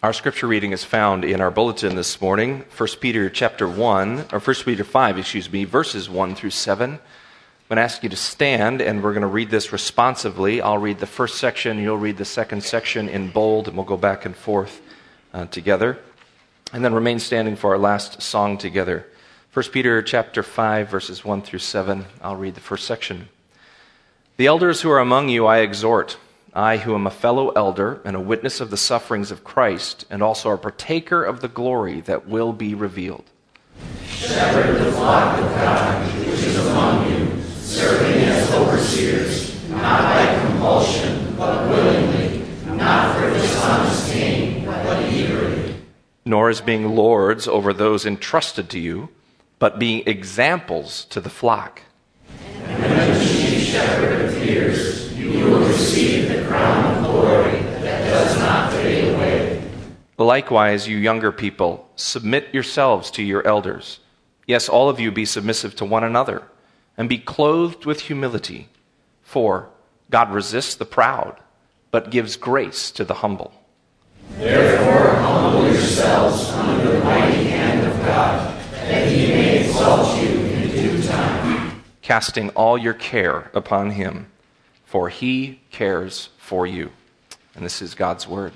Our scripture reading is found in our bulletin this morning, 1 Peter 5, verses 1 through 7. I'm going to ask you to stand, and we're going to read this responsively. I'll read the first section, you'll read the second section in bold, and we'll go back and forth together. And then remain standing for our last song together. 1 Peter chapter 5, verses 1 through 7. I'll read the first section. The elders who are among you I exhort, I who am a fellow elder and a witness of the sufferings of Christ, and also a partaker of the glory that will be revealed. Shepherd the flock of God which is among you, serving as overseers, not by compulsion, but willingly, not for dishonest gain, but eagerly. Nor as being lords over those entrusted to you, but being examples to the flock. And when the chief shepherd appears, you will receive the crown of glory that does not fade away. Likewise, you younger people, submit yourselves to your elders. Yes, all of you be submissive to one another, and be clothed with humility. For God resists the proud, but gives grace to the humble. Therefore, humble yourselves under the mighty hand of God, that he may exalt you in due time. Casting all your care upon him, for he cares for you. And this is God's word.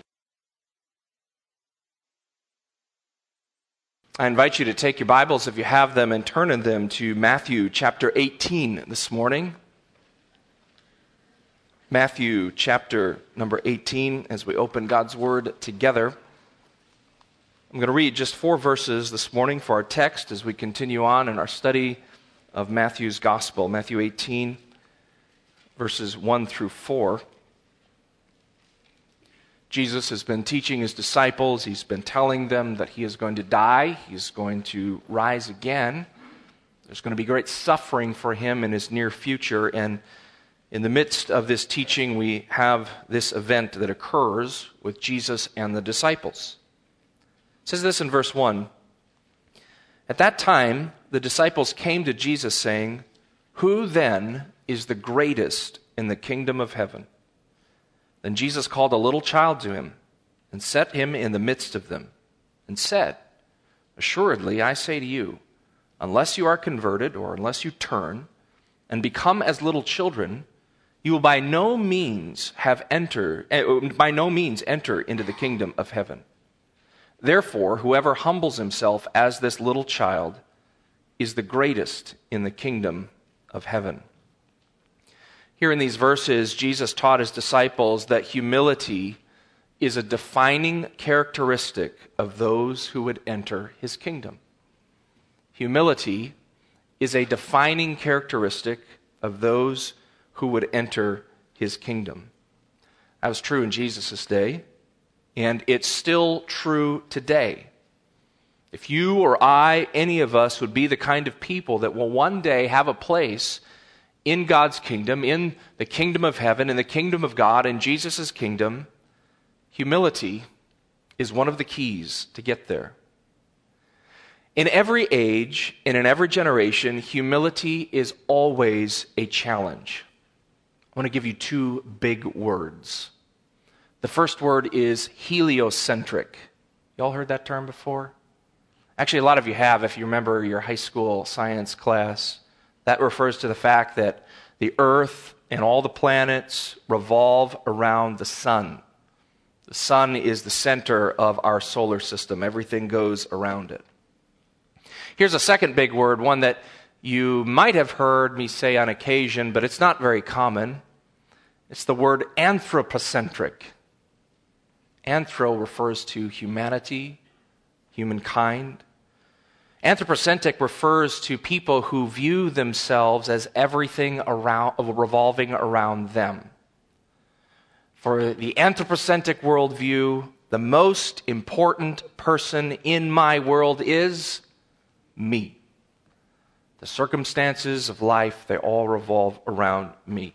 I invite you to take your Bibles, if you have them, and turn in them to Matthew chapter 18 this morning. Matthew chapter number 18, as we open God's word together. I'm going to read just 4 verses this morning for our text as we continue on in our study of Matthew's gospel. Matthew 18, verses 1 through 4. Jesus has been teaching his disciples. He's been telling them that he is going to die. He's going to rise again. There's going to be great suffering for him in his near future. And in the midst of this teaching, we have this event that occurs with Jesus and the disciples. It says this in verse 1. At that time, the disciples came to Jesus saying, "Who then is the greatest in the kingdom of heaven?" Then Jesus called a little child to him and set him in the midst of them and said, "Assuredly, I say to you, unless you are converted or unless you turn and become as little children, you will by no means enter into the kingdom of heaven. Therefore, whoever humbles himself as this little child is the greatest in the kingdom of heaven." Here in these verses, Jesus taught his disciples that humility is a defining characteristic of those who would enter his kingdom. Humility is a defining characteristic of those who would enter his kingdom. That was true in Jesus' day, and it's still true today. If you or I, any of us, would be the kind of people that will one day have a place in God's kingdom, in the kingdom of heaven, in the kingdom of God, in Jesus' kingdom, humility is one of the keys to get there. In every age and in every generation, humility is always a challenge. I want to give you 2 big words. The first word is heliocentric. Y'all heard that term before? Actually, a lot of you have, if you remember your high school science class. That refers to the fact that the earth and all the planets revolve around the sun. The sun is the center of our solar system. Everything goes around it. Here's a second big word, one that you might have heard me say on occasion, but it's not very common. It's the word anthropocentric. Anthro refers to humanity, humankind. Anthropocentric refers to people who view themselves as everything revolving around them. For the anthropocentric worldview, the most important person in my world is me. The circumstances of life, they all revolve around me.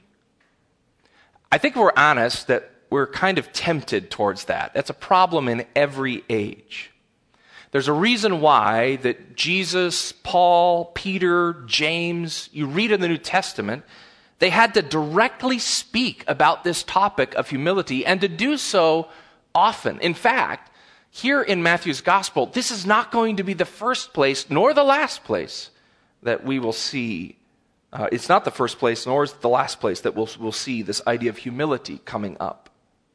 I think we're honest that we're kind of tempted towards that. That's a problem in every age. There's a reason why that Jesus, Paul, Peter, James, you read in the New Testament, they had to directly speak about this topic of humility and to do so often. In fact, Here in Matthew's gospel, this is not going to be the first place nor the last place that we will see. It's not the first place nor is it the last place that we'll see this idea of humility coming up.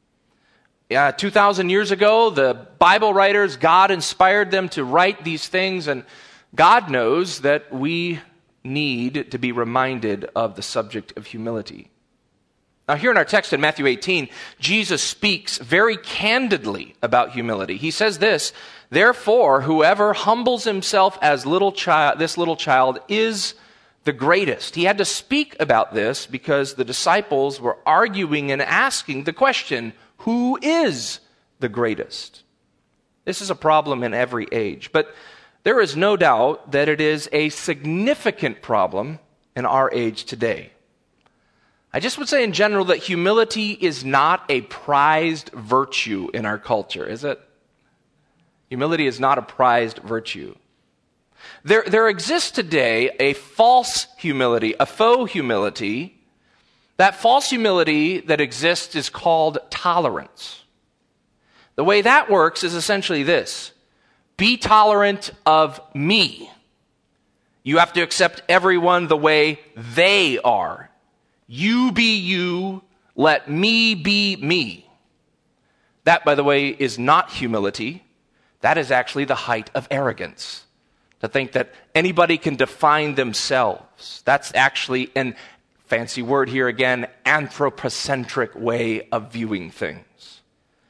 2,000 years ago, the Bible writers, God inspired them to write these things, and God knows that we need to be reminded of the subject of humility. Now, here in our text in Matthew 18, Jesus speaks very candidly about humility. He says this, "Therefore, whoever humbles himself as this little child is the greatest." He had to speak about this because the disciples were arguing and asking the question, who is the greatest? This is a problem in every age, but there is no doubt that it is a significant problem in our age today. I just would say in general that humility is not a prized virtue in our culture, is it? Humility is not a prized virtue. There exists today a false humility, a faux humility. That false humility that exists is called tolerance. The way that works is essentially this: be tolerant of me. You have to accept everyone the way they are. You be you, let me be me. That, by the way, is not humility. That is actually the height of arrogance. To think that anybody can define themselves. That's actually an fancy word here again, anthropocentric way of viewing things.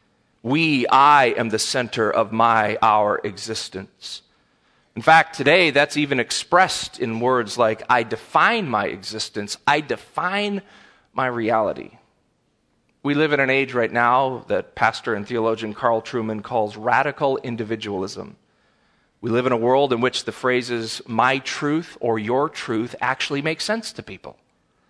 I am the center of our existence. In fact, today that's even expressed in words like, I define my existence, I define my reality. We live in an age right now that pastor and theologian Carl Trueman calls radical individualism. We live in a world in which the phrases, my truth or your truth, actually make sense to people.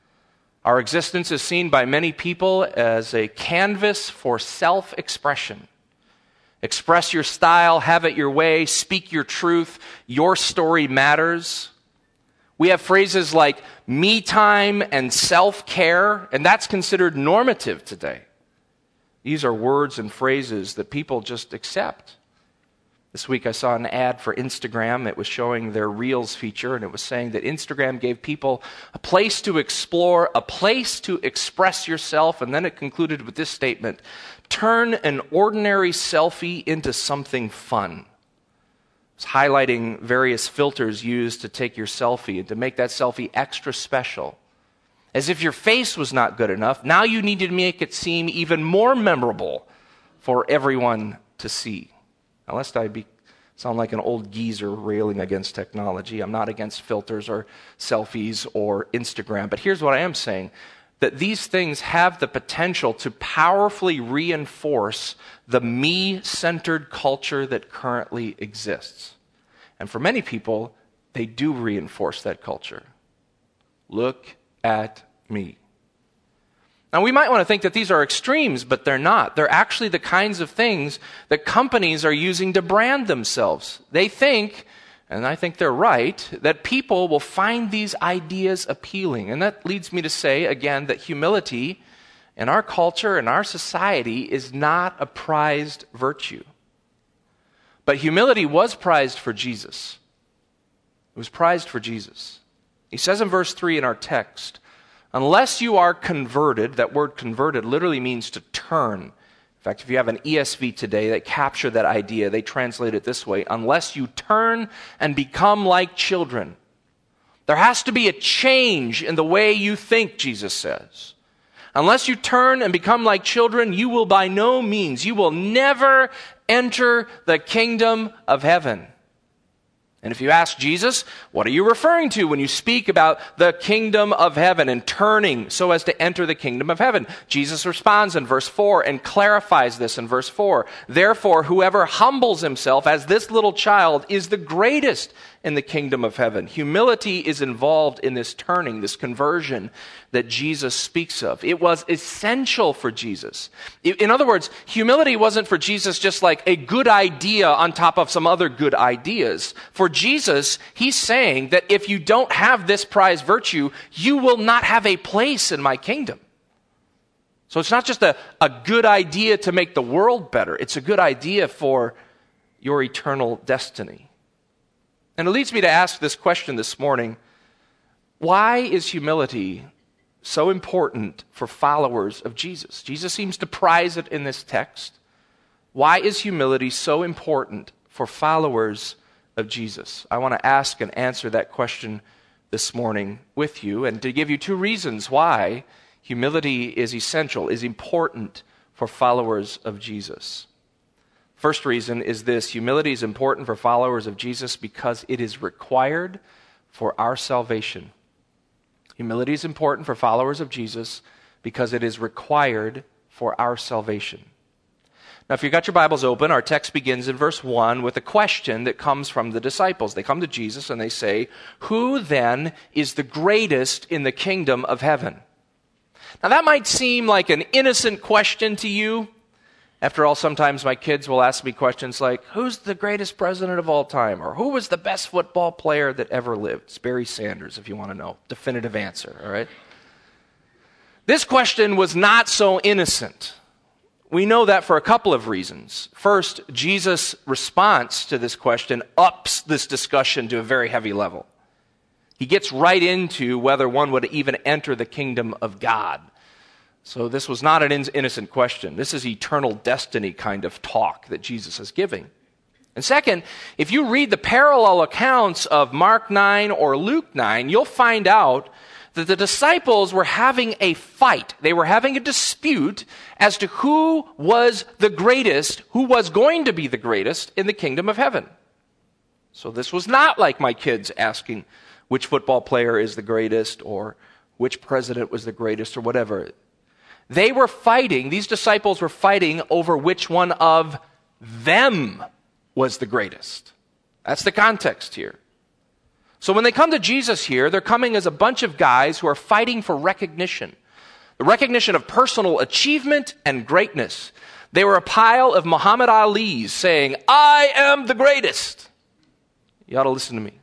Our existence is seen by many people as a canvas for self-expression. Express your style, have it your way, speak your truth, your story matters. We have phrases like me time and self-care, and that's considered normative today. These are words and phrases that people just accept. This week I saw an ad for Instagram. It was showing their Reels feature, and it was saying that Instagram gave people a place to explore, a place to express yourself, and then it concluded with this statement: turn an ordinary selfie into something fun. It's highlighting various filters used to take your selfie and to make that selfie extra special. As if your face was not good enough, now you need to make it seem even more memorable for everyone to see. Now, lest I sound like an old geezer railing against technology, I'm not against filters or selfies or Instagram, but here's what I am saying, that these things have the potential to powerfully reinforce the me-centered culture that currently exists. And for many people, they do reinforce that culture. Look at me. Now, we might want to think that these are extremes, but they're not. They're actually the kinds of things that companies are using to brand themselves. They think, and I think they're right, that people will find these ideas appealing. And that leads me to say, again, that humility in our culture, in our society, is not a prized virtue. But humility was prized for Jesus. It was prized for Jesus. He says in verse 3 in our text, unless you are converted, that word converted literally means to turn. In fact, if you have an ESV today that capture that idea, they translate it this way: unless you turn and become like children. There has to be a change in the way you think, Jesus says. Unless you turn and become like children, you will by no means, you will never enter the kingdom of heaven. And if you ask Jesus, what are you referring to when you speak about the kingdom of heaven and turning so as to enter the kingdom of heaven? Jesus responds in verse 4 and clarifies this in verse 4. Therefore, whoever humbles himself as this little child is the greatest in the kingdom of heaven. Humility is involved in this turning, this conversion that Jesus speaks of. It was essential for Jesus. In other words, humility wasn't for Jesus just like a good idea on top of some other good ideas. For Jesus, he's saying that if you don't have this prized virtue, you will not have a place in my kingdom. So it's not just a good idea to make the world better. It's a good idea for your eternal destiny. And it leads me to ask this question this morning: why is humility so important for followers of Jesus? Jesus seems to prize it in this text. Why is humility so important for followers of Jesus? I want to ask and answer that question this morning with you, and to give you two reasons why humility is essential, is important for followers of Jesus. First reason is this: humility is important for followers of Jesus because it is required for our salvation. Humility is important for followers of Jesus because it is required for our salvation. Now, if you've got your Bibles open, our text begins in verse 1 with a question that comes from the disciples. They come to Jesus and they say, "Who then is the greatest in the kingdom of heaven?" Now, that might seem like an innocent question to you. After all, sometimes my kids will ask me questions like, "Who's the greatest president of all time?" Or "Who was the best football player that ever lived?" It's Barry Sanders, if you want to know. Definitive answer, all right? This question was not so innocent. We know that for a couple of reasons. First, Jesus' response to this question ups this discussion to a very heavy level. He gets right into whether one would even enter the kingdom of God. So this was not an innocent question. This is eternal destiny kind of talk that Jesus is giving. And second, if you read the parallel accounts of Mark 9 or Luke 9, you'll find out that the disciples were having a fight. They were having a dispute as to who was the greatest, who was going to be the greatest in the kingdom of heaven. So this was not like my kids asking which football player is the greatest or which president was the greatest or whatever. They were fighting, these disciples were fighting over which one of them was the greatest. That's the context here. So when they come to Jesus here, they're coming as a bunch of guys who are fighting for recognition. The recognition of personal achievement and greatness. They were a pile of Muhammad Ali's saying, "I am the greatest." You ought to listen to me.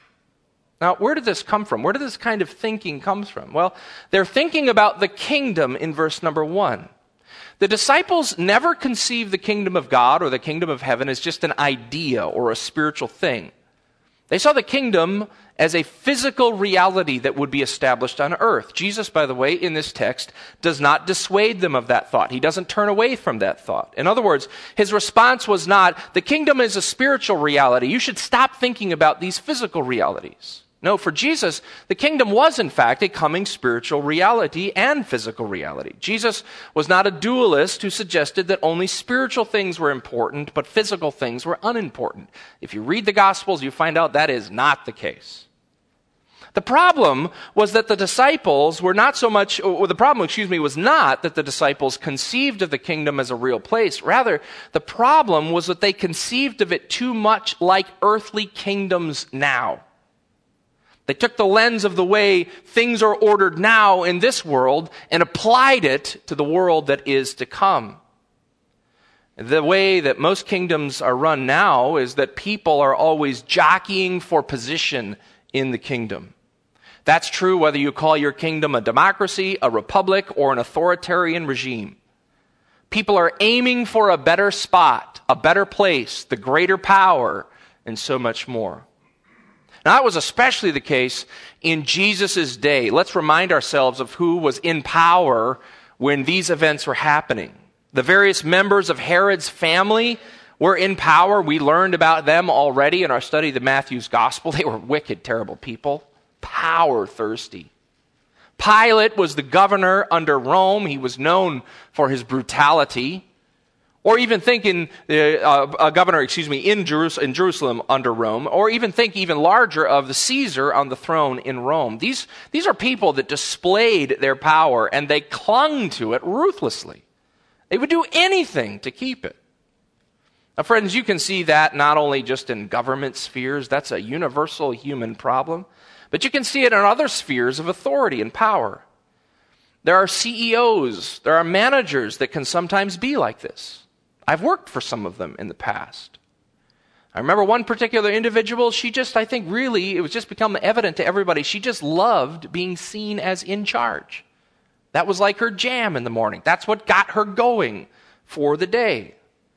Now, where did this come from? Where did this kind of thinking come from? Well, they're thinking about the kingdom in verse number 1. The disciples never conceived the kingdom of God or the kingdom of heaven as just an idea or a spiritual thing. They saw the kingdom as a physical reality that would be established on earth. Jesus, by the way, in this text, does not dissuade them of that thought. He doesn't turn away from that thought. In other words, his response was not, "The kingdom is a spiritual reality. You should stop thinking about these physical realities." No, for Jesus, the kingdom was in fact a coming spiritual reality and physical reality. Jesus was not a dualist who suggested that only spiritual things were important, but physical things were unimportant. If you read the Gospels, you find out that is not the case. The problem was that the disciples were not so much, or the problem, was not that the disciples conceived of the kingdom as a real place. Rather, the problem was that they conceived of it too much like earthly kingdoms now. They took the lens of the way things are ordered now in this world and applied it to the world that is to come. The way that most kingdoms are run now is that people are always jockeying for position in the kingdom. That's true whether you call your kingdom a democracy, a republic, or an authoritarian regime. People are aiming for a better spot, a better place, the greater power, and so much more. Now, that was especially the case in Jesus' day. Let's remind ourselves of who was in power when these events were happening. The various members of Herod's family were in power. We learned about them already in our study of Matthew's gospel. They were wicked, terrible people, power thirsty. Pilate was the governor under Rome. He was known for his brutality. Or even think a governor, in Jerusalem under Rome. Or even think even larger of the Caesar on the throne in Rome. These are people that displayed their power and they clung to it ruthlessly. They would do anything to keep it. Now, friends, you can see that not only just in government spheres, that's a universal human problem, but you can see it in other spheres of authority and power. There are CEOs, there are managers that can sometimes be like this. I've worked for some of them in the past. I remember one particular individual, it was just become evident to everybody, she just loved being seen as in charge. That was like her jam in the morning. That's what got her going for the day.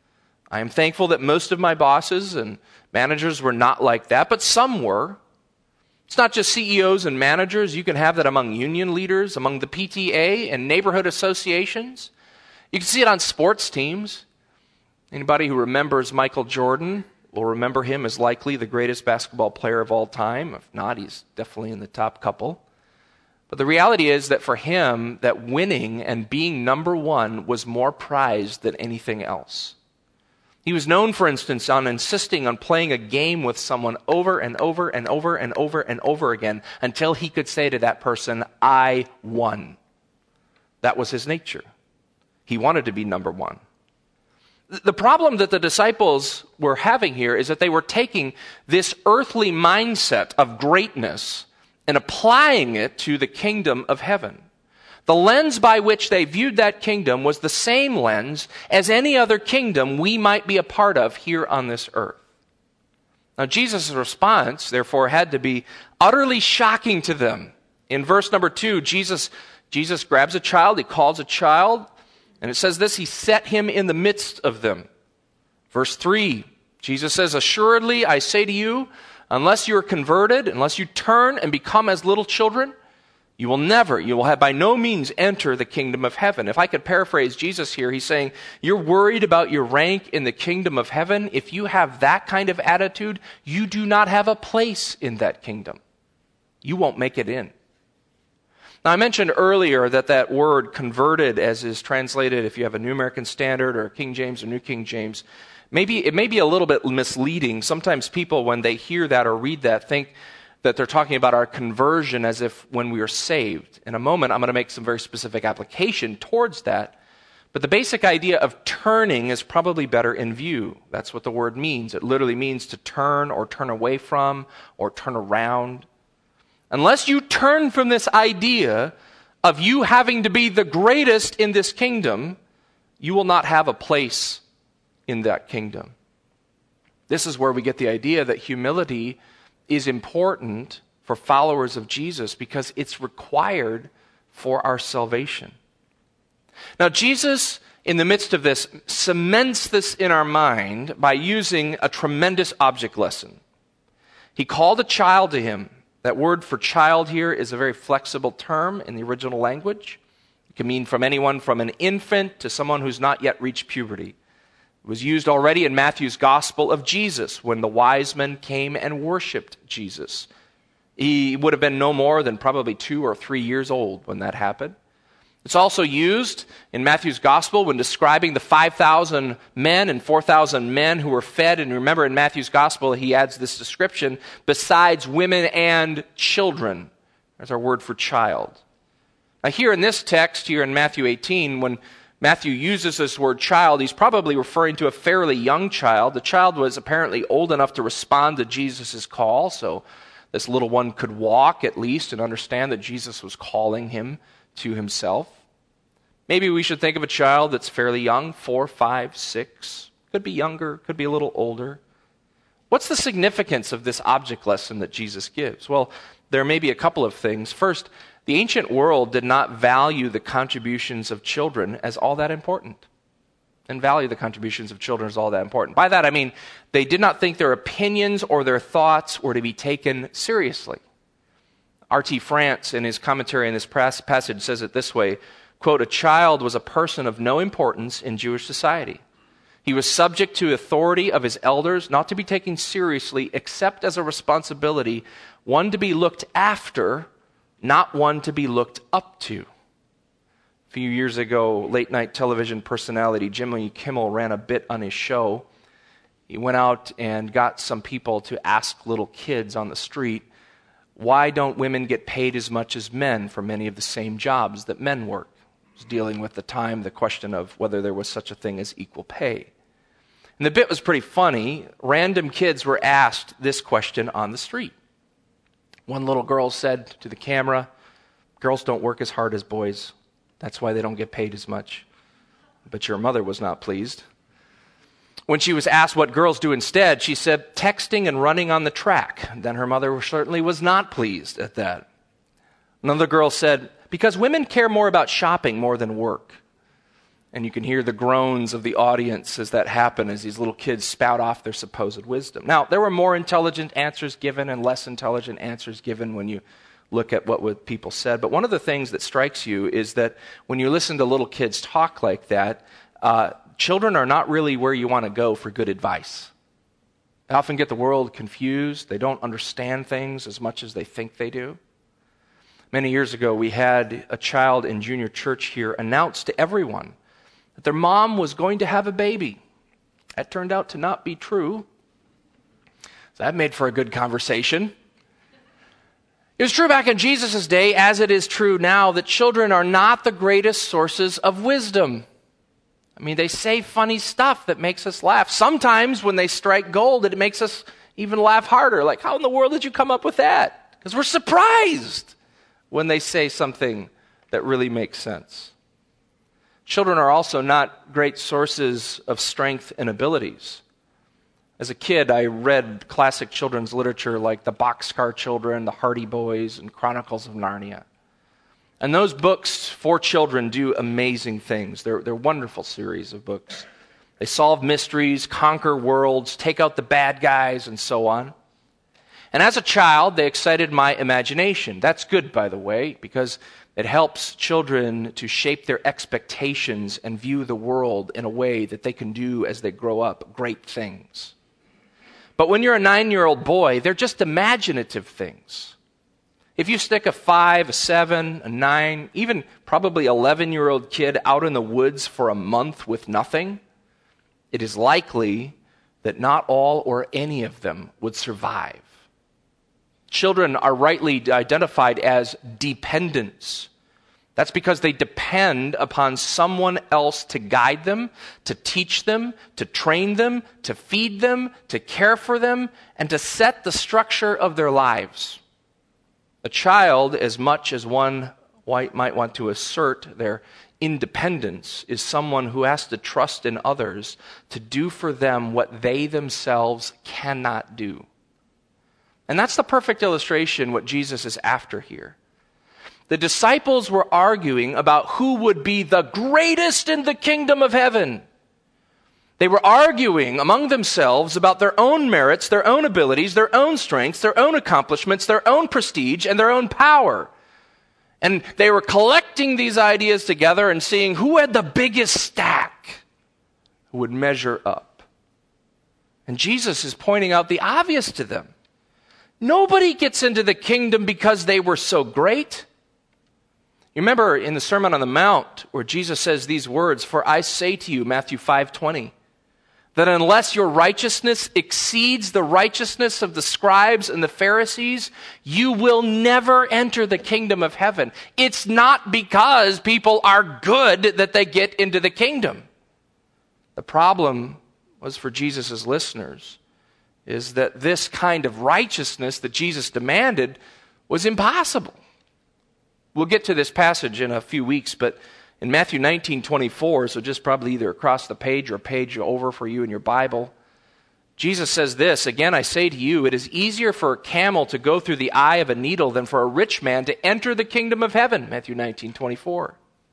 I am thankful that most of my bosses and managers were not like that, but some were. It's not just CEOs and managers. You can have that among union leaders, among the PTA and neighborhood associations. You can see it on sports teams. Anybody who remembers Michael Jordan will remember him as likely the greatest basketball player of all time. If not, he's definitely in the top couple. But the reality is that for him, that winning and being number one was more prized than anything else. He was known, for instance, on insisting on playing a game with someone over and over and over and over and over again until he could say to that person, I won. That was his nature. He wanted to be number one. The problem that the disciples were having here is that they were taking this earthly mindset of greatness and applying it to the kingdom of heaven. The lens by which they viewed that kingdom was the same lens as any other kingdom we might be a part of here on this earth. Now, Jesus' response, therefore, had to be utterly shocking to them. In verse number 2, Jesus grabs a child, he calls a child, and it says this, he set him in the midst of them. Verse 3, Jesus says, assuredly, I say to you, unless you are converted, unless you turn and become as little children, you will have by no means enter the kingdom of heaven. If I could paraphrase Jesus here, he's saying, you're worried about your rank in the kingdom of heaven. If you have that kind of attitude, you do not have a place in that kingdom. You won't make it in. Now, I mentioned earlier that word converted, as is translated if you have a New American Standard or King James or New King James, it may be a little bit misleading. Sometimes people, when they hear that or read that, think that they're talking about our conversion as if when we are saved. In a moment, I'm going to make some very specific application towards that. But the basic idea of turning is probably better in view. That's what the word means. It literally means to turn or turn away from or turn around. Unless you turn from this idea of you having to be the greatest in this kingdom, you will not have a place in that kingdom. This is where we get the idea that humility is important for followers of Jesus because it's required for our salvation. Now, Jesus, in the midst of this, cements this in our mind by using a tremendous object lesson. He called a child to him. That word for child here is a very flexible term in the original language. It can mean from anyone from an infant to someone who's not yet reached puberty. It was used already in Matthew's Gospel of Jesus when the wise men came and worshiped Jesus. He would have been no more than probably 2 or 3 years old when that happened. It's also used in Matthew's Gospel when describing the 5,000 men and 4,000 men who were fed. And remember, in Matthew's Gospel, he adds this description, besides women and children. That's our word for child. Now here in this text, here in Matthew 18, when Matthew uses this word child, he's probably referring to a fairly young child. The child was apparently old enough to respond to Jesus' call, so this little one could walk at least and understand that Jesus was calling him to himself. Maybe we should think of a child that's fairly young, 4, 5, 6. Could be younger, could be a little older. What's the significance of this object lesson that Jesus gives? Well, there may be a couple of things. First, the ancient world did not value the contributions of children as all that important. And value the contributions of children as all that important. By that I mean they did not think their opinions or their thoughts were to be taken seriously. R.T. France, in his commentary on this passage, says it this way, quote, a child was a person of no importance in Jewish society. He was subject to authority of his elders, not to be taken seriously except as a responsibility, one to be looked after, not one to be looked up to. A few years ago, late-night television personality Jimmy Kimmel ran a bit on his show. He went out and got some people to ask little kids on the street, why don't women get paid as much as men for many of the same jobs that men work? He was dealing with the question of whether there was such a thing as equal pay. And the bit was pretty funny. Random kids were asked this question on the street. One little girl said to the camera, girls don't work as hard as boys. That's why they don't get paid as much. But your mother was not pleased. When she was asked what girls do instead, she said texting and running on the track. Then her mother certainly was not pleased at that. Another girl said, because women care more about shopping more than work. And you can hear the groans of the audience as that happens, as these little kids spout off their supposed wisdom. Now, there were more intelligent answers given and less intelligent answers given when you look at what people said. But one of the things that strikes you is that when you listen to little kids talk like that, children are not really where you want to go for good advice. They often get the world confused. They don't understand things as much as they think they do. Many years ago, we had a child in junior church here announce to everyone that their mom was going to have a baby. That turned out to not be true. So that made for a good conversation. It was true back in Jesus' day, as it is true now, that children are not the greatest sources of wisdom. I mean, they say funny stuff that makes us laugh. Sometimes when they strike gold, it makes us even laugh harder. Like, how in the world did you come up with that? Because we're surprised when they say something that really makes sense. Children are also not great sources of strength and abilities. As a kid, I read classic children's literature like The Boxcar Children, The Hardy Boys, and Chronicles of Narnia. And those books for children do amazing things. They're wonderful series of books. They solve mysteries, conquer worlds, take out the bad guys, and so on. And as a child, they excited my imagination. That's good, by the way, because it helps children to shape their expectations and view the world in a way that they can do as they grow up great things. But when you're a 9-year-old boy, they're just imaginative things. If you stick a 5, a 7, a 9, even probably 11-year-old kid out in the woods for a month with nothing, it is likely that not all or any of them would survive. Children are rightly identified as dependents. That's because they depend upon someone else to guide them, to teach them, to train them, to feed them, to care for them, and to set the structure of their lives. A child, as much as one might want to assert their independence, is someone who has to trust in others to do for them what they themselves cannot do. And that's the perfect illustration what Jesus is after here. The disciples were arguing about who would be the greatest in the kingdom of heaven. They were arguing among themselves about their own merits, their own abilities, their own strengths, their own accomplishments, their own prestige, and their own power. And they were collecting these ideas together and seeing who had the biggest stack, who would measure up. And Jesus is pointing out the obvious to them. Nobody gets into the kingdom because they were so great. You remember in the Sermon on the Mount where Jesus says these words, "For I say to you," Matthew 5:20, "that unless your righteousness exceeds the righteousness of the scribes and the Pharisees, you will never enter the kingdom of heaven." It's not because people are good that they get into the kingdom. The problem was for Jesus' listeners is that this kind of righteousness that Jesus demanded was impossible. We'll get to this passage in a few weeks, but in Matthew 19:24, so just probably either across the page or a page over for you in your Bible, Jesus says this, "Again, I say to you, it is easier for a camel to go through the eye of a needle than for a rich man to enter the kingdom of heaven." Matthew 19:24.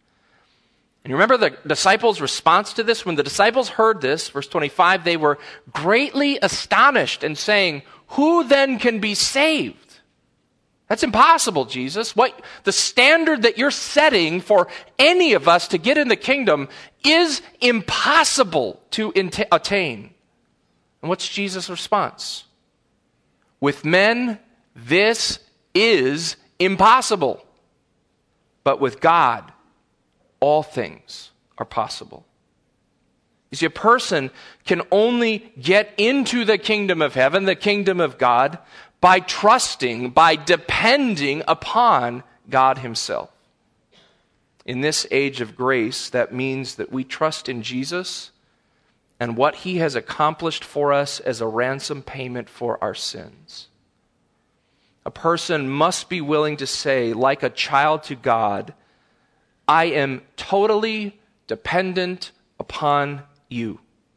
And you remember the disciples' response to this? When the disciples heard this, verse 25, they were greatly astonished and saying, "Who then can be saved?" That's impossible, Jesus. The standard that you're setting for any of us to get in the kingdom is impossible to attain. And what's Jesus' response? With men, this is impossible. But with God, all things are possible. You see, a person can only get into the kingdom of heaven, the kingdom of God, by trusting, by depending upon God himself. In this age of grace, that means that we trust in Jesus and what he has accomplished for us as a ransom payment for our sins. A person must be willing to say, like a child to God, "I am totally dependent upon you."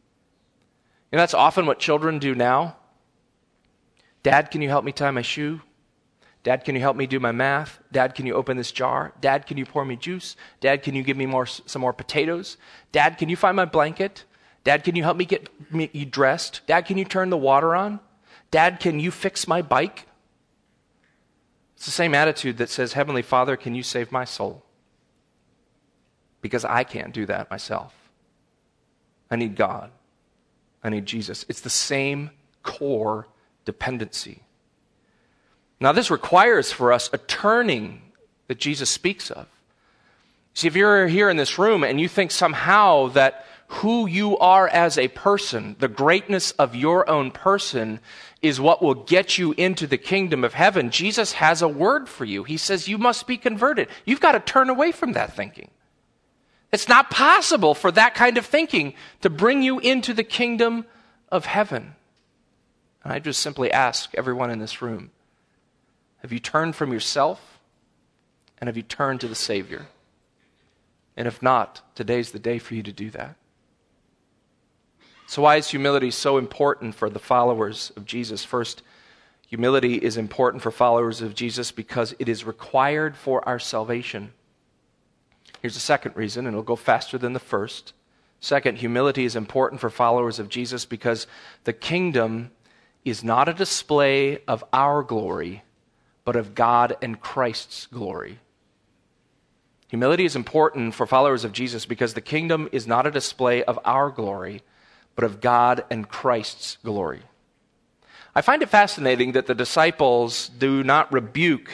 And that's often what children do now. "Dad, can you help me tie my shoe? Dad, can you help me do my math? Dad, can you open this jar? Dad, can you pour me juice? Dad, can you give me some more potatoes? Dad, can you find my blanket? Dad, can you help me get me dressed? Dad, can you turn the water on? Dad, can you fix my bike? It's the same attitude that says, Heavenly Father, can you save my soul? Because I can't do that myself. I need God. I need Jesus. It's the same core dependency. Now, this requires for us a turning that Jesus speaks of. See, if you're here in this room and you think somehow that who you are as a person, the greatness of your own person, is what will get you into the kingdom of heaven, Jesus has a word for you. He says you must be converted. You've got to turn away from that thinking. It's not possible for that kind of thinking to bring you into the kingdom of heaven. And I just simply ask everyone in this room, have you turned from yourself? And have you turned to the Savior? And if not, today's the day for you to do that. So why is humility so important for the followers of Jesus? First, humility is important for followers of Jesus because it is required for our salvation. Here's the second reason, and it'll go faster than the first. Second, humility is important for followers of Jesus because the kingdom is not a display of our glory, but of God and Christ's glory. Humility is important for followers of Jesus because the kingdom is not a display of our glory, but of God and Christ's glory. I find it fascinating that the disciples do not rebuke,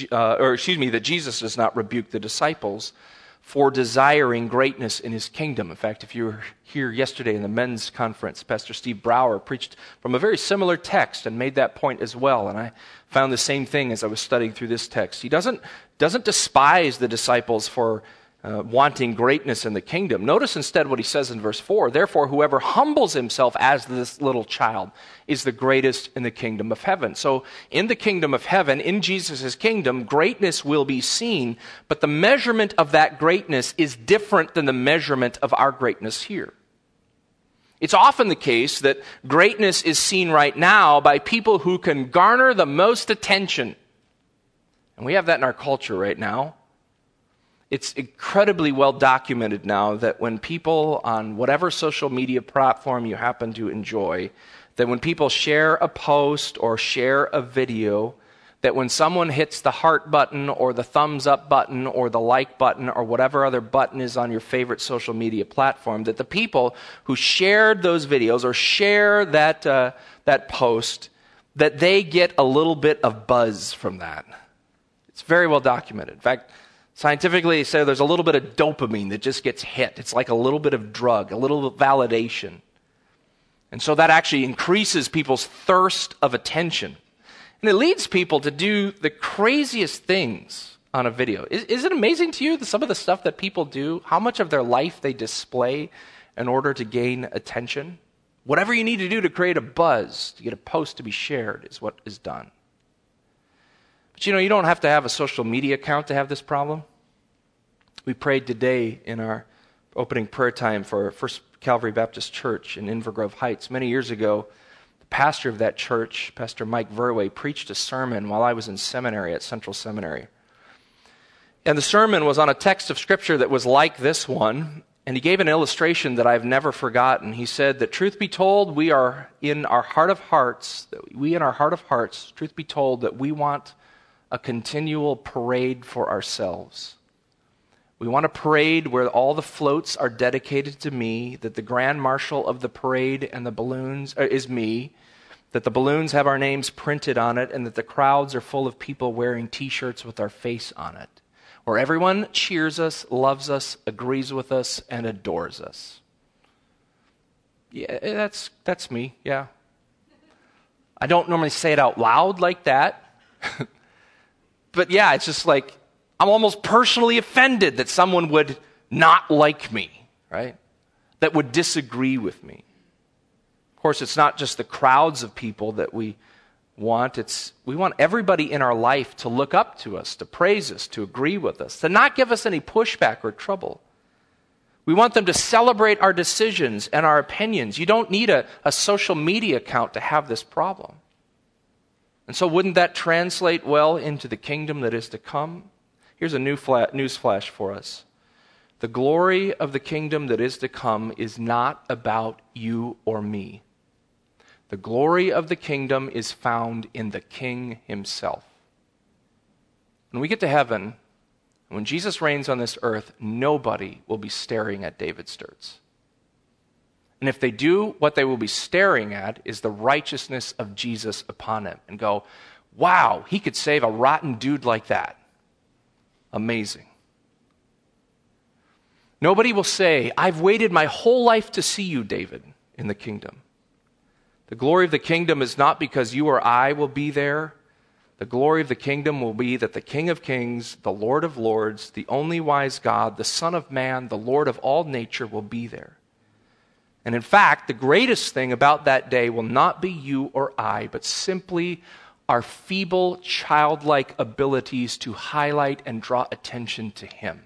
that Jesus does not rebuke the disciples for desiring greatness in his kingdom. In fact, if you were here yesterday in the men's conference, Pastor Steve Brower preached from a very similar text and made that point as well. And I found the same thing as I was studying through this text. He doesn't despise the disciples for wanting greatness in the kingdom. Notice instead what he says in verse 4, therefore whoever humbles himself as this little child is the greatest in the kingdom of heaven. So in the kingdom of heaven, in Jesus' kingdom, greatness will be seen, but the measurement of that greatness is different than the measurement of our greatness here. It's often the case that greatness is seen right now by people who can garner the most attention. And we have that in our culture right now. It's incredibly well documented now that when people on whatever social media platform you happen to enjoy, that when people share a post or share a video, that when someone hits the heart button or the thumbs up button or the like button or whatever other button is on your favorite social media platform, that the people who shared those videos or share that post, that they get a little bit of buzz from that. It's very well documented. In fact, scientifically, they say there's a little bit of dopamine that just gets hit. It's like a little bit of drug, a little validation. And so that actually increases people's thirst of attention. And it leads people to do the craziest things on a video. Is it amazing to you that some of the stuff that people do, how much of their life they display in order to gain attention? Whatever you need to do to create a buzz, to get a post to be shared, is what is done. But you don't have to have a social media account to have this problem. We prayed today in our opening prayer time for First Calvary Baptist Church in Invergrove Heights. Many years ago, the pastor of that church, Pastor Mike Verway, preached a sermon while I was in seminary at Central Seminary. And the sermon was on a text of Scripture that was like this one, and he gave an illustration that I've never forgotten. He said that, truth be told, we are in our heart of hearts, truth be told, that we want a continual parade for ourselves. We want a parade where all the floats are dedicated to me, that the grand marshal of the parade and the balloons is me, that the balloons have our names printed on it, and that the crowds are full of people wearing T-shirts with our face on it, where everyone cheers us, loves us, agrees with us, and adores us. Yeah, that's me, yeah. I don't normally say it out loud like that. But yeah, it's just like, I'm almost personally offended that someone would not like me, right? That would disagree with me. Of course, it's not just the crowds of people that we want. We want everybody in our life to look up to us, to praise us, to agree with us, to not give us any pushback or trouble. We want them to celebrate our decisions and our opinions. You don't need a social media account to have this problem. And so wouldn't that translate well into the kingdom that is to come? Here's a news flash for us. The glory of the kingdom that is to come is not about you or me. The glory of the kingdom is found in the King himself. When we get to heaven, when Jesus reigns on this earth, nobody will be staring at David Sturtz. And if they do, what they will be staring at is the righteousness of Jesus upon him and go, wow, he could save a rotten dude like that. Amazing. Nobody will say, I've waited my whole life to see you, David, in the kingdom. The glory of the kingdom is not because you or I will be there. The glory of the kingdom will be that the King of Kings, the Lord of Lords, the only wise God, the Son of Man, the Lord of all nature will be there. And in fact, the greatest thing about that day will not be you or I, but simply our feeble, childlike abilities to highlight and draw attention to him.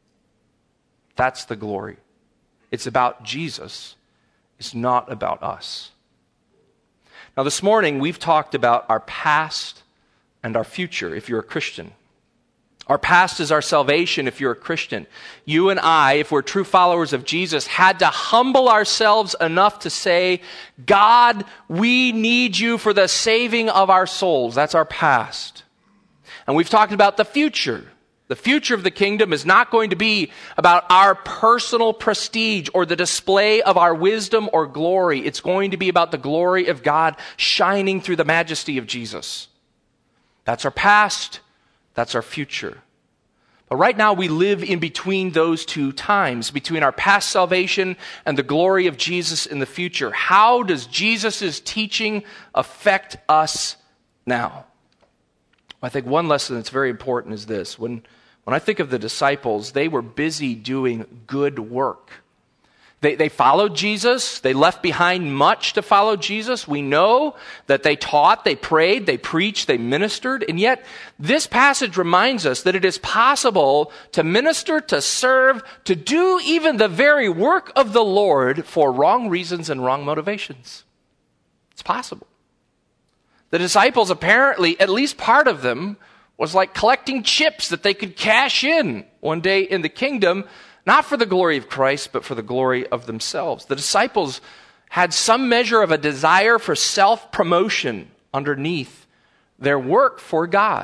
That's the glory. It's about Jesus. It's not about us. Now, this morning, we've talked about our past and our future, if you're a Christian. Our past is our salvation, if you're a Christian. You and I, if we're true followers of Jesus, had to humble ourselves enough to say, God, we need you for the saving of our souls. That's our past. And we've talked about the future. The future of the kingdom is not going to be about our personal prestige or the display of our wisdom or glory. It's going to be about the glory of God shining through the majesty of Jesus. That's our past. That's our future. But right now we live in between those two times, between our past salvation and the glory of Jesus in the future. How does Jesus' teaching affect us now? I think one lesson that's very important is this. When I think of the disciples, they were busy doing good work. They followed Jesus. They left behind much to follow Jesus. We know that they taught, they prayed, they preached, they ministered. And yet, this passage reminds us that it is possible to minister, to serve, to do even the very work of the Lord for wrong reasons and wrong motivations. It's possible. The disciples apparently, at least part of them, was like collecting chips that they could cash in one day in the kingdom, not for the glory of Christ, but for the glory of themselves. The disciples had some measure of a desire for self-promotion underneath their work for God.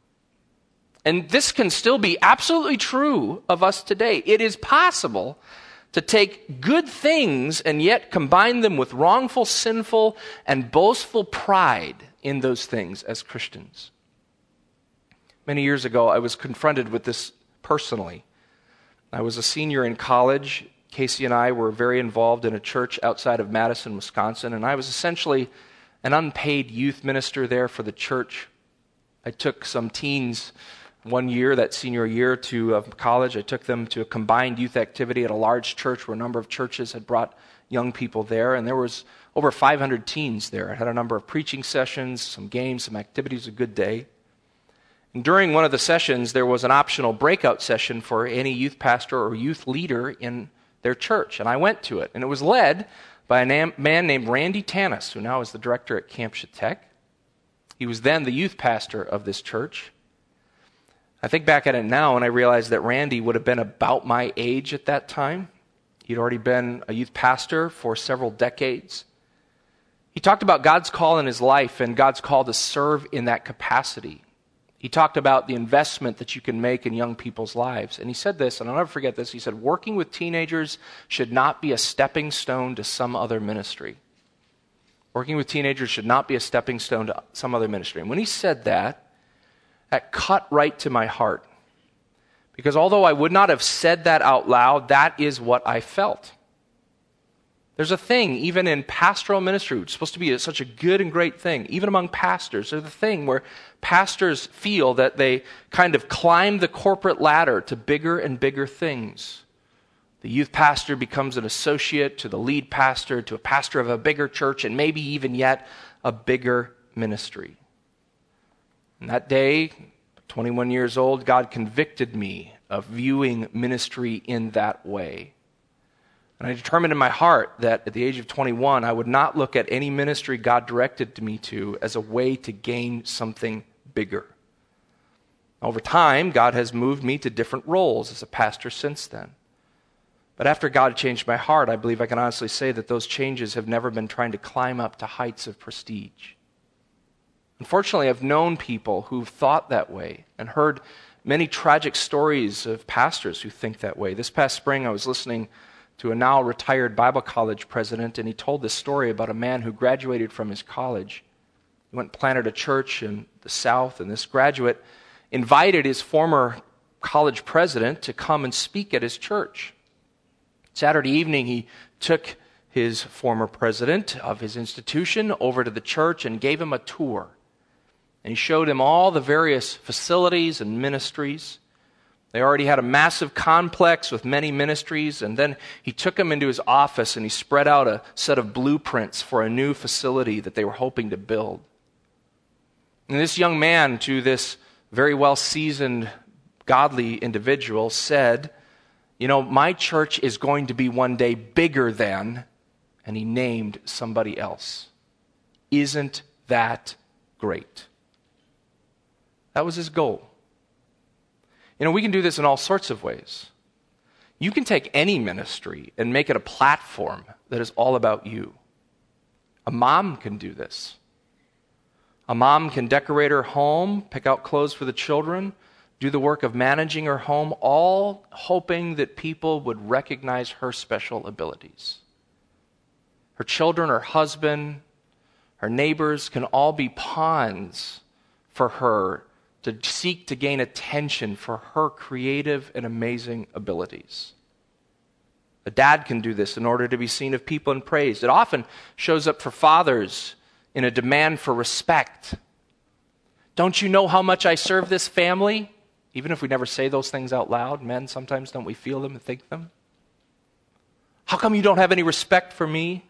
And this can still be absolutely true of us today. It is possible to take good things and yet combine them with wrongful, sinful, and boastful pride in those things as Christians. Many years ago, I was confronted with this personally. I was a senior in college. Casey and I were very involved in a church outside of Madison, Wisconsin, and I was essentially an unpaid youth minister there for the church. I took some teens one year, that senior year, to college. I took them to a combined youth activity at a large church where a number of churches had brought young people there, and there was over 500 teens there. I had a number of preaching sessions, some games, some activities, a good day. And during one of the sessions, there was an optional breakout session for any youth pastor or youth leader in their church. And I went to it. And it was led by a man named Randy Tanis, who now is the director at Camp Chetek. He was then the youth pastor of this church. I think back at it now, and I realized that Randy would have been about my age at that time. He'd already been a youth pastor for several decades. He talked about God's call in his life and God's call to serve in that capacity. He talked about the investment that you can make in young people's lives. And he said this, and I'll never forget this, he said, working with teenagers should not be a stepping stone to some other ministry. Working with teenagers should not be a stepping stone to some other ministry. And when he said that, that cut right to my heart. Because although I would not have said that out loud, that is what I felt. There's a thing, even in pastoral ministry, which is supposed to be such a good and great thing, even among pastors, there's a thing where pastors feel that they kind of climb the corporate ladder to bigger and bigger things. The youth pastor becomes an associate to the lead pastor, to a pastor of a bigger church, and maybe even yet a bigger ministry. And that day, 21 years old, God convicted me of viewing ministry in that way. And I determined in my heart that at the age of 21, I would not look at any ministry God directed me to as a way to gain something bigger. Over time, God has moved me to different roles as a pastor since then. But after God changed my heart, I believe I can honestly say that those changes have never been trying to climb up to heights of prestige. Unfortunately, I've known people who've thought that way and heard many tragic stories of pastors who think that way. This past spring, I was listening to a now retired Bible college president, and he told this story about a man who graduated from his college. He went and planted a church in the South, and this graduate invited his former college president to come and speak at his church. Saturday evening, he took his former president of his institution over to the church and gave him a tour. And he showed him all the various facilities and ministries. They already had a massive complex with many ministries, and then he took him into his office and he spread out a set of blueprints for a new facility that they were hoping to build. And this young man, to this very well-seasoned, godly individual, said, "You know, my church is going to be one day bigger than," and he named somebody else. Isn't that great? That was his goal. You know, we can do this in all sorts of ways. You can take any ministry and make it a platform that is all about you. A mom can do this. A mom can decorate her home, pick out clothes for the children, do the work of managing her home, all hoping that people would recognize her special abilities. Her children, her husband, her neighbors can all be pawns for her to seek to gain attention for her creative and amazing abilities. A dad can do this in order to be seen of people and praised. It often shows up for fathers in a demand for respect. Don't you know how much I serve this family? Even if we never say those things out loud, men, sometimes don't we feel them and think them? How come you don't have any respect for me?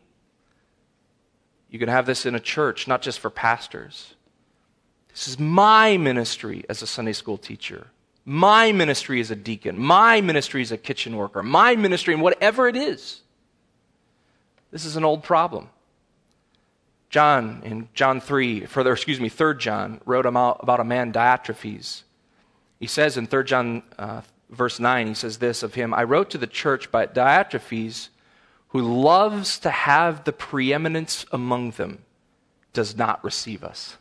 You can have this in a church, not just for pastors. This is my ministry as a Sunday school teacher. My ministry as a deacon. My ministry as a kitchen worker. My ministry in whatever it is. This is an old problem. John, in 3 John, wrote about a man, Diotrephes. He says in 3 John verse 9, he says this of him, "I wrote to the church by Diotrephes, who loves to have the preeminence among them, does not receive us."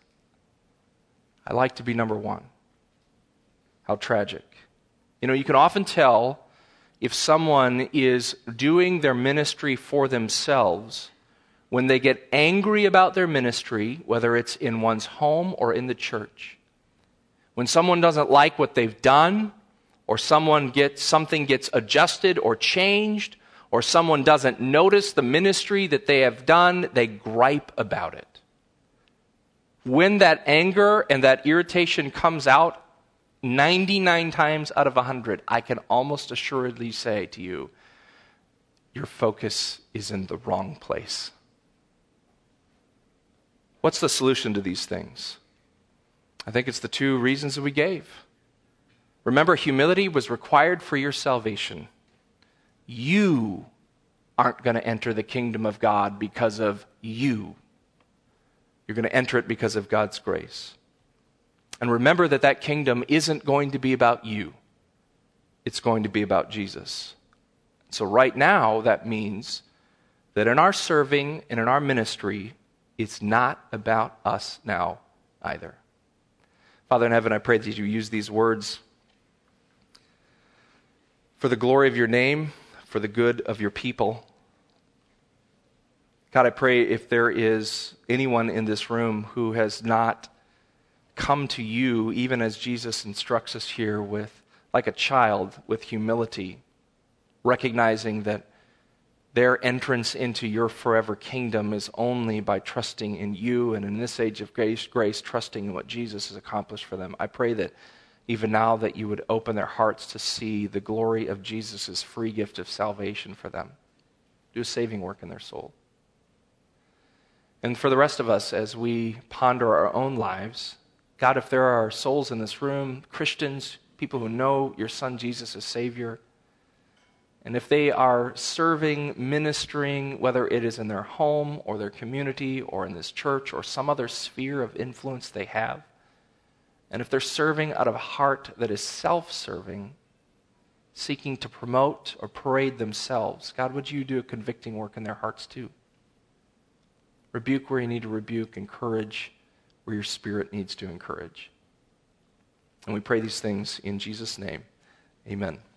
I like to be number one. How tragic. You know, you can often tell if someone is doing their ministry for themselves when they get angry about their ministry, whether it's in one's home or in the church. When someone doesn't like what they've done, or something gets adjusted or changed, or someone doesn't notice the ministry that they have done, they gripe about it. When that anger and that irritation comes out, 99 times out of 100, I can almost assuredly say to you, your focus is in the wrong place. What's the solution to these things? I think it's the two reasons that we gave. Remember, humility was required for your salvation. You aren't going to enter the kingdom of God because of you. You're going to enter it because of God's grace. And remember that kingdom isn't going to be about you. It's going to be about Jesus. So right now, that means that in our serving and in our ministry, it's not about us now either. Father in heaven, I pray that you use these words for the glory of your name, for the good of your people. God, I pray if there is anyone in this room who has not come to you, even as Jesus instructs us here, with, like a child, with humility, recognizing that their entrance into your forever kingdom is only by trusting in you, and in this age of grace, trusting in what Jesus has accomplished for them. I pray that even now that you would open their hearts to see the glory of Jesus' free gift of salvation for them. Do a saving work in their soul. And for the rest of us, as we ponder our own lives, God, if there are souls in this room, Christians, people who know your Son Jesus as Savior, And if they are serving, ministering, whether it is in their home or their community or in this church or some other sphere of influence they have, and if they're serving out of a heart that is self-serving, seeking to promote or parade themselves, God, would you do a convicting work in their hearts too? Rebuke where you need to rebuke, encourage where your Spirit needs to encourage. And we pray these things in Jesus' name. Amen.